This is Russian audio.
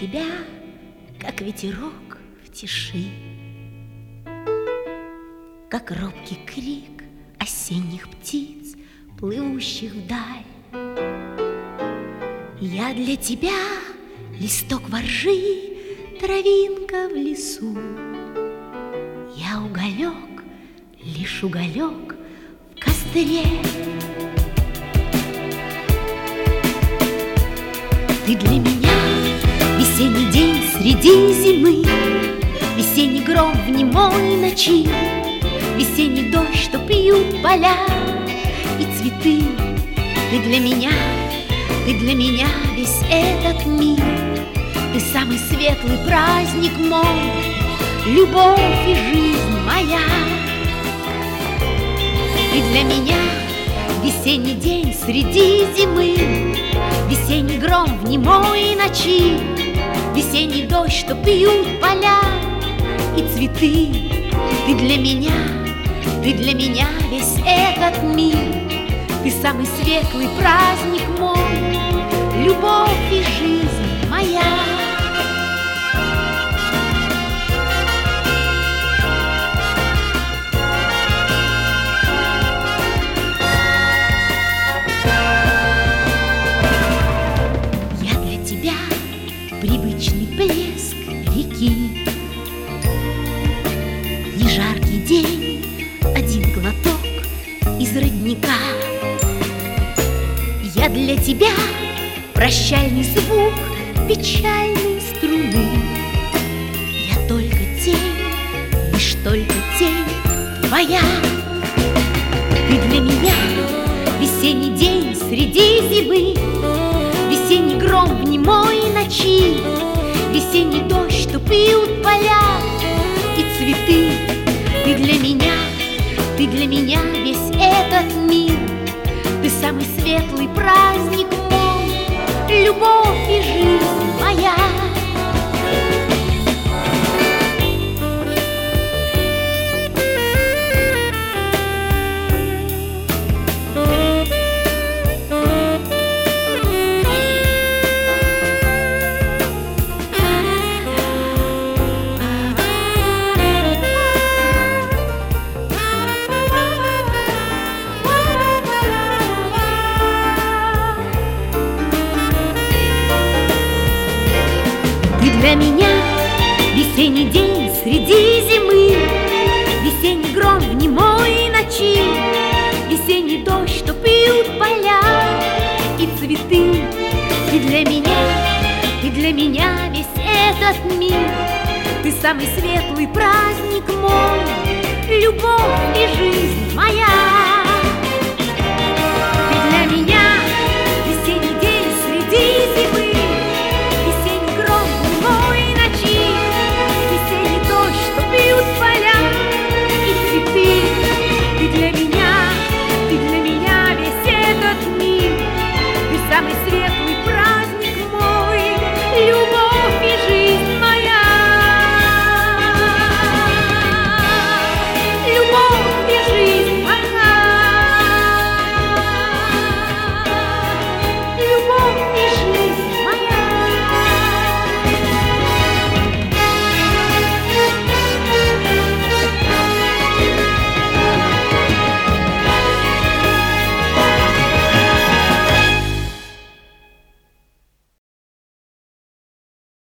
тебя, как ветерок в тиши, как робкий крик осенних птиц, плывущих вдаль. Я для тебя листок воржи, травинка в лесу. Я уголек, лишь уголек в костре. Ты для меня весенний день среди зимы, весенний гром в немой ночи, весенний дождь, что пьют поля и цветы. Ты для меня весь этот мир. Ты самый светлый праздник мой, любовь и жизнь моя. Ты для меня весенний день среди зимы, весенний гром в немой ночи, весенний дождь, что пьют поля и цветы. Ты для меня весь этот мир. Ты самый светлый праздник мой, любовь и жизнь моя. Я для тебя привычный плеск реки, не жаркий день, один глоток из родника. Я для тебя прощальный звук печальной струны. Я только тень, лишь только тень твоя. Ты для меня весенний день среди зимы, весенний гром в немой ночи, весенний дождь, что пьют поля и цветы. Ты для меня весь этот мир. Ты самый светлый праздник мой, любовь и жизнь моя. Для меня весенний день среди зимы, весенний гром в немой ночи, весенний дождь, что пьют поля и цветы. Ты для меня весь этот мир. Ты самый светлый праздник мой, любовь и жизнь моя.